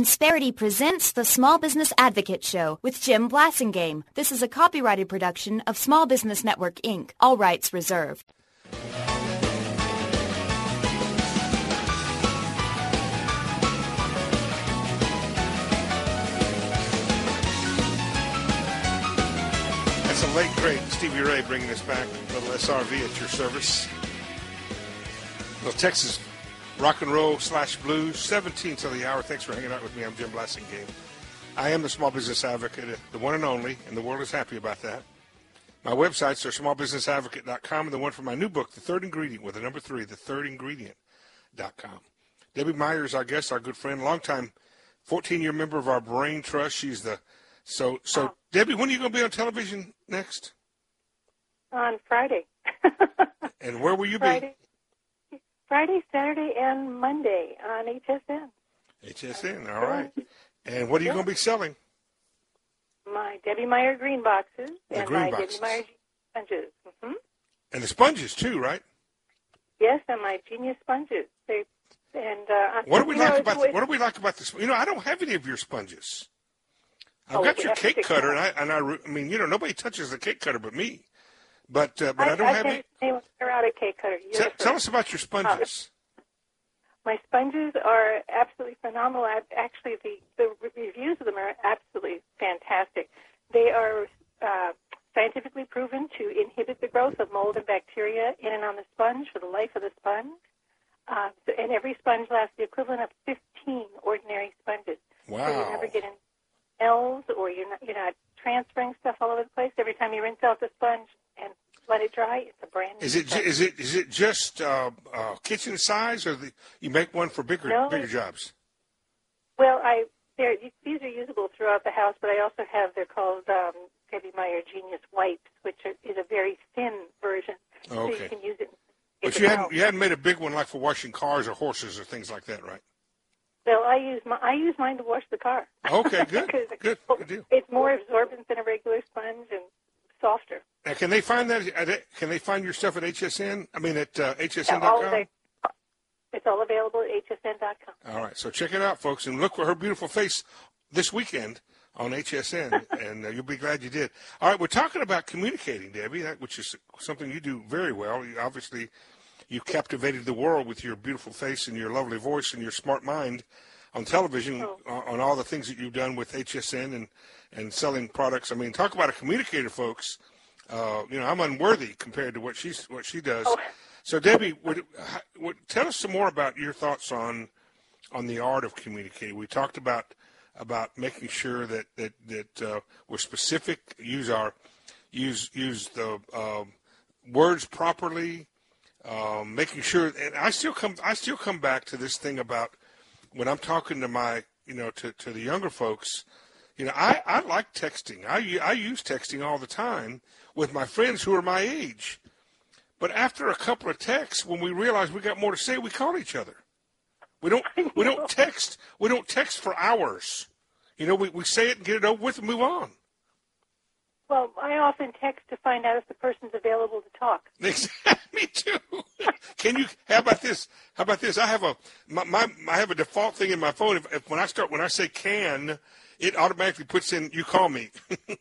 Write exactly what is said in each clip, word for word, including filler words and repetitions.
Insperity presents the Small Business Advocate Show with Jim Blasingame. This is a copyrighted production of Small Business Network, Incorporated. All rights reserved. That's a late, great Stevie Ray bringing us back. A little S R V at your service. A little Texas rock and roll slash blues, seventeen till the hour. Thanks for hanging out with me. I'm Jim Blasingame. I am the Small Business Advocate, the one and only, and the world is happy about that. My websites are small business advocate dot com and the one for my new book, The Third Ingredient, with the number three, the third ingredient dot com. Debbie Meyer is our guest, our good friend, longtime fourteen-year member of our Brain Trust. She's the so so. Wow. Debbie, when are you going to be on television next? On Friday. And where will you Friday. be? Friday, Saturday, and Monday on H S N. H S N, all right. And what are you yeah. going to be selling? My Debbie Meyer green boxes the and green my boxes. Debbie Meyer sponges. Mm-hmm. And the sponges too, right? Yes, and my Genius sponges. They and uh, what do we like know, about the, what do we like about this? You know, I don't have any of your sponges. I've oh, got your cake cutter, and I and I, I mean, you know, nobody touches the cake cutter but me. But uh, but I, I don't I have any. Anyone out a cake cutter. Tell, tell us about your sponges. Uh, my sponges are absolutely phenomenal. Actually, the, the reviews of them are absolutely fantastic. They are uh, scientifically proven to inhibit the growth of mold and bacteria in and on the sponge for the life of the sponge. Uh, so, and every sponge lasts the equivalent of fifteen ordinary sponges. Wow. So you never get any smells or you're not, you're not transferring stuff all over the place. Every time you rinse out the sponge and let it dry, it's a brand new Is it sponge. is it is it just uh, uh, kitchen size, or the, you make one for bigger no, bigger jobs? Well, I they're, these are usable throughout the house, but I also have they're called um, Debbie Meyer Genius wipes, which are, is a very thin version, oh, okay. so you can use it. But you hadn't you hadn't made a big one like for washing cars or horses or things like that, right? So I use my I use mine to wash the car. Okay, good, good, good deal. It's more absorbent than a regular sponge and softer. Now, can they find that? Can they find your stuff at H S N? I mean, at uh, H S N dot com? Yeah, it's all available at H S N dot com. All right, so check it out, folks, and look for her beautiful face this weekend on H S N, and uh, you'll be glad you did. All right, we're talking about communicating, Debbie, that, which is something you do very well. You, obviously, you captivated the world with your beautiful face and your lovely voice and your smart mind on television, oh. on all the things that you've done with H S N and, and selling products. I mean, talk about a communicator, folks. Uh, you know, I'm unworthy compared to what she's what she does. Oh. So, Debbie, would, would, tell us some more about your thoughts on on the art of communicating. We talked about about making sure that that that uh, we're specific, use our use use the uh, words properly, um, making sure. And I still come I still come back to this thing about when I'm talking to my you know to, to the younger folks. You know, I, I like texting. I, I use texting all the time with my friends who are my age. But after a couple of texts, when we realize we got more to say, we call each other. We don't we don't text we don't text for hours. You know, we, we say it and get it over with and move on. Well, I often text to find out if the person's available to talk. Me too. Can you? How about this? How about this? I have a my, my I have a default thing in my phone. If, if when I start when I say can, it automatically puts in you call me.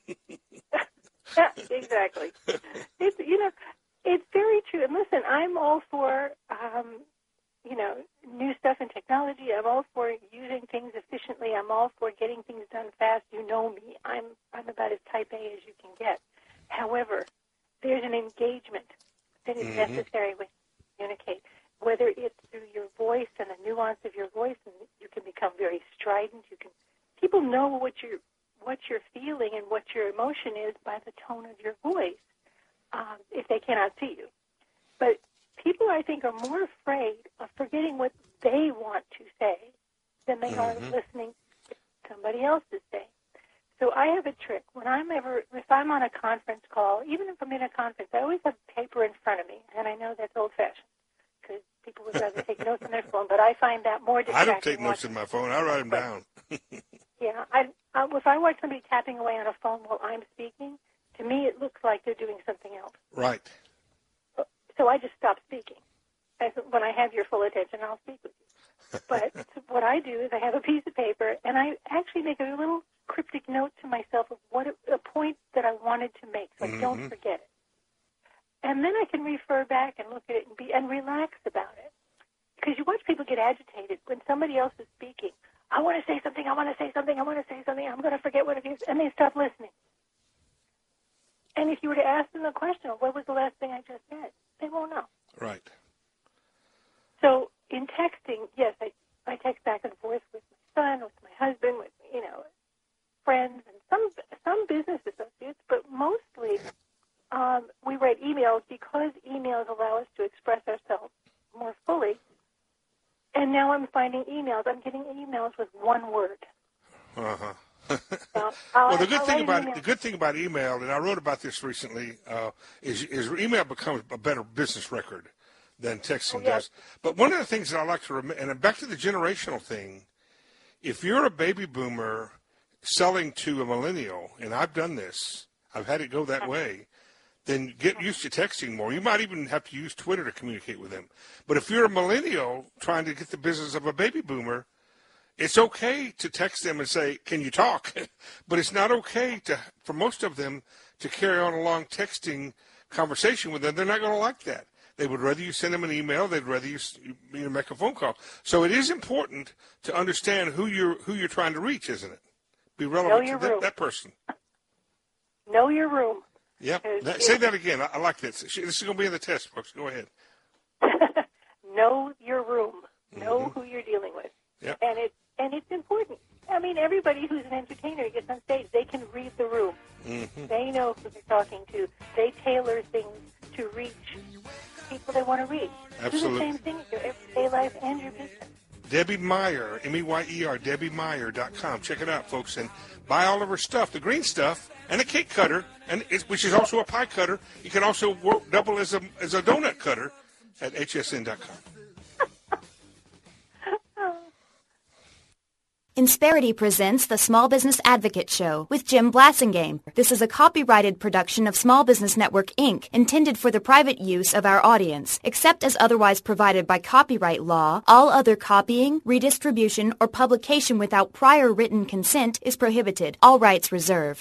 Yeah, exactly. It's you know, it's very true. And listen, I'm all for um, you know new stuff in technology. I'm all for using things efficiently. I'm all for getting things done fast. You know me. I'm I'm about as type A as you can get. However, there's an engagement that is mm-hmm. necessary when you communicate. Whether it's through your voice and the nuance of your voice, and you can become very strident. You can people know what you're what you're feeling and what your emotion is by the tone of your voice, um, if they cannot see you. But people, I think, are more afraid of forgetting what they want to say than they mm-hmm. are listening to somebody else to say. So I have a trick. When I'm ever, if I'm on a conference call, even if I'm in a conference, I always have paper in front of me, and I know that's old-fashioned because people would rather take notes on their phone, but I find that more distracting. I don't take notes in my phone. I write them down. Yeah, I, I, if I watch somebody tapping away on a phone while I'm speaking, to me it looks like they're doing something else. Right. So I just stop speaking. As when I have your full attention, I'll speak with you. But what I do is I have a piece of paper, and and I actually make a little cryptic note to myself of what a point that I wanted to make, so I mm-hmm. don't forget it. And then I can refer back and look at it and be and relax about it. Because you watch people get agitated when somebody else is speaking. I want to say something, I want to say something, I want to say something, I'm going to forget what it is, and they stop listening. And if you were to ask them the question, what was the last thing I just said? They won't know. Right. So in texting, yes, I, I text back and forth with my son, with my husband, with, you know, friends, and some some business associates, but mostly um, we write emails because emails allow us to express ourselves more fully. And now I'm finding emails. I'm getting emails with one word. Uh-huh. So well, the good thing about the good thing about email, and I wrote about this recently, uh, is, is email becomes a better business record than texting oh, yes. does. But one of the things that I like to remember, and back to the generational thing, if you're a baby boomer selling to a millennial, and I've done this, I've had it go that way, then get used to texting more. You might even have to use Twitter to communicate with them. But if you're a millennial trying to get the business of a baby boomer, it's okay to text them and say, can you talk? But it's not okay to, for most of them to carry on a long texting conversation with them. They're not going to like that. They would rather you send them an email. They'd rather you, you know, make a phone call. So it is important to understand who you're who you're trying to reach, isn't it? Be relevant to that, that person. Know your room. Yep. That, say that again. I, I like this. This is going to be in the test, folks. Go ahead. Know your room. Know mm-hmm. who you're dealing with. Yep. And it and it's important. I mean, everybody who's an entertainer gets on stage. They can read the room. Mm-hmm. They know who they're talking to. They tailor things to reach people they want to reach. Absolutely. Do the same thing in your everyday life and your business. Debbie Meyer, M E Y E R, Debbie Meyer dot com. Check it out, folks, and buy all of her stuff, the green stuff, and a cake cutter, and it's, which is also a pie cutter. You can also work double as a as a donut cutter at H S N dot com. Insperity presents the Small Business Advocate Show with Jim Blasingame. This is a copyrighted production of Small Business Network, Incorporated, intended for the private use of our audience. Except as otherwise provided by copyright law, all other copying, redistribution, or publication without prior written consent is prohibited. All rights reserved.